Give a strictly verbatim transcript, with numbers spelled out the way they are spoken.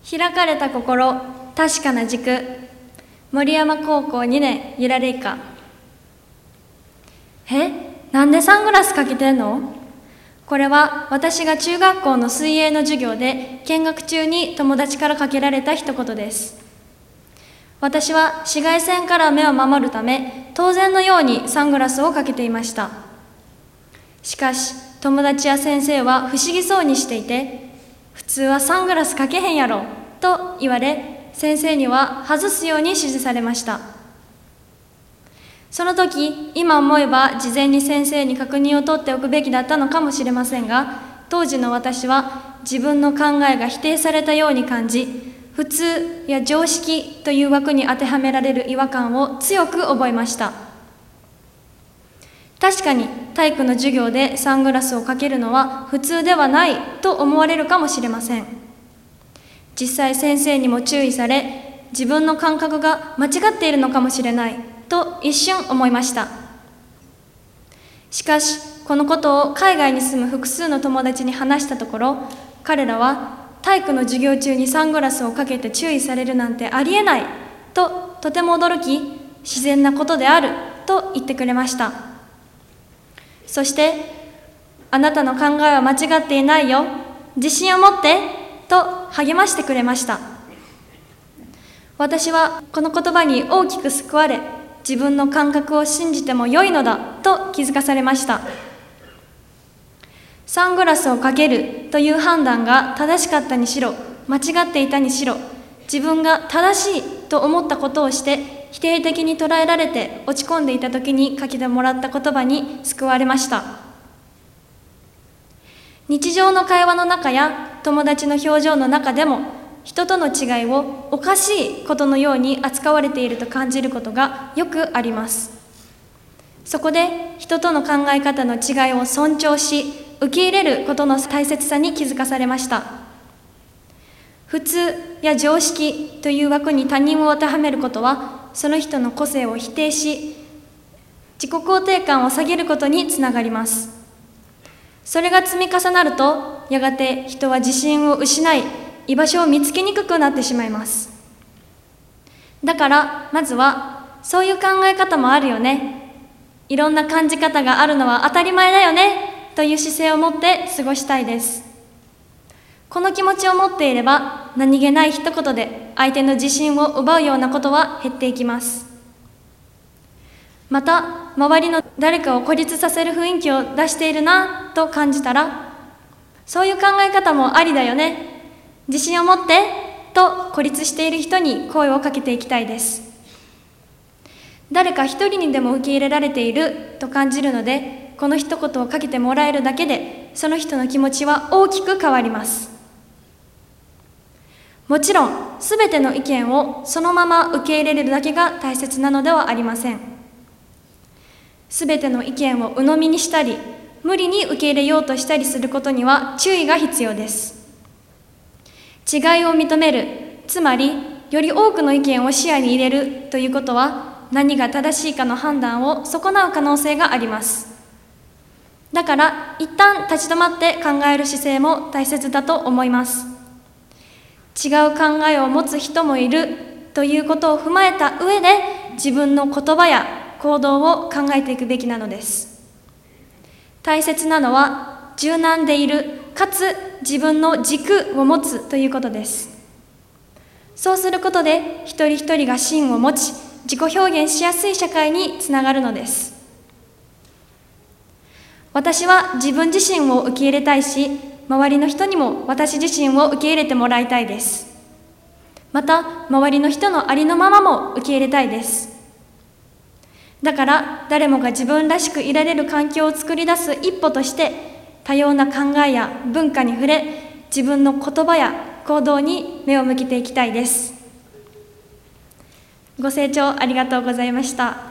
開かれた心、確かな軸。森山高校にねん、ゆられいか。え、なんでサングラスかけてんの？これは私が中学校の水泳の授業で見学中に友達からかけられた一言です。私は紫外線から目を守るため、当然のようにサングラスをかけていました。しかし、友達や先生は不思議そうにしていて、普通はサングラスかけへんやろと言われ、先生には外すように指示されました。その時、今思えば事前に先生に確認を取っておくべきだったのかもしれませんが、当時の私は自分の考えが否定されたように感じ、普通や常識という枠に当てはめられる違和感を強く覚えました。確かに体育の授業でサングラスをかけるのは普通ではないと思われるかもしれません。実際先生にも注意され、自分の感覚が間違っているのかもしれないと一瞬思いました。しかし、このことを海外に住む複数の友達に話したところ、彼らは体育の授業中にサングラスをかけて注意されるなんてありえないととても驚き、自然なことであると言ってくれました。そして、あなたの考えは間違っていないよ、自信を持ってと励ましてくれました。私はこの言葉に大きく救われ、自分の感覚を信じても良いのだと気づかされました。サングラスをかけるという判断が正しかったにしろ、間違っていたにしろ、自分が正しいと思ったことをして否定的に捉えられて落ち込んでいた時にかけてもらった言葉に救われました。日常の会話の中や友達の表情の中でも、人との違いをおかしいことのように扱われていると感じることがよくあります。そこで人との考え方の違いを尊重し、受け入れることの大切さに気づかされました。普通や常識という枠に他人を当てはめることは、その人の個性を否定し、自己肯定感を下げることにつながります。それが積み重なると、やがて人は自信を失い、居場所を見つけにくくなってしまいます。だから、まずは、そういう考え方もあるよね。いろんな感じ方があるのは当たり前だよね、という姿勢を持って過ごしたいです。この気持ちを持っていれば、何気ない一言で相手の自信を奪うようなことは減っていきます。また、周りの誰かを孤立させる雰囲気を出しているなと感じたら、そういう考え方もありだよね。自信を持ってと孤立している人に声をかけていきたいです。誰か一人にでも受け入れられていると感じるので、この一言をかけてもらえるだけで、その人の気持ちは大きく変わります。もちろん、すべての意見をそのまま受け入れるだけが大切なのではありません。すべての意見を鵜呑みにしたり、無理に受け入れようとしたりすることには注意が必要です。違いを認める、つまり、より多くの意見を視野に入れるということは、何が正しいかの判断を損なう可能性があります。だから、一旦立ち止まって考える姿勢も大切だと思います。違う考えを持つ人もいるということを踏まえた上で、自分の言葉や行動を考えていくべきなのです。大切なのは、柔軟でいる、かつ自分の軸を持つということです。そうすることで、一人一人が芯を持ち、自己表現しやすい社会につながるのです。私は自分自身を受け入れたいし、周りの人にも私自身を受け入れてもらいたいです。また、周りの人のありのままも受け入れたいです。だから、誰もが自分らしくいられる環境を作り出す一歩として、多様な考えや文化に触れ、自分の言葉や行動に目を向けていきたいです。ご清聴ありがとうございました。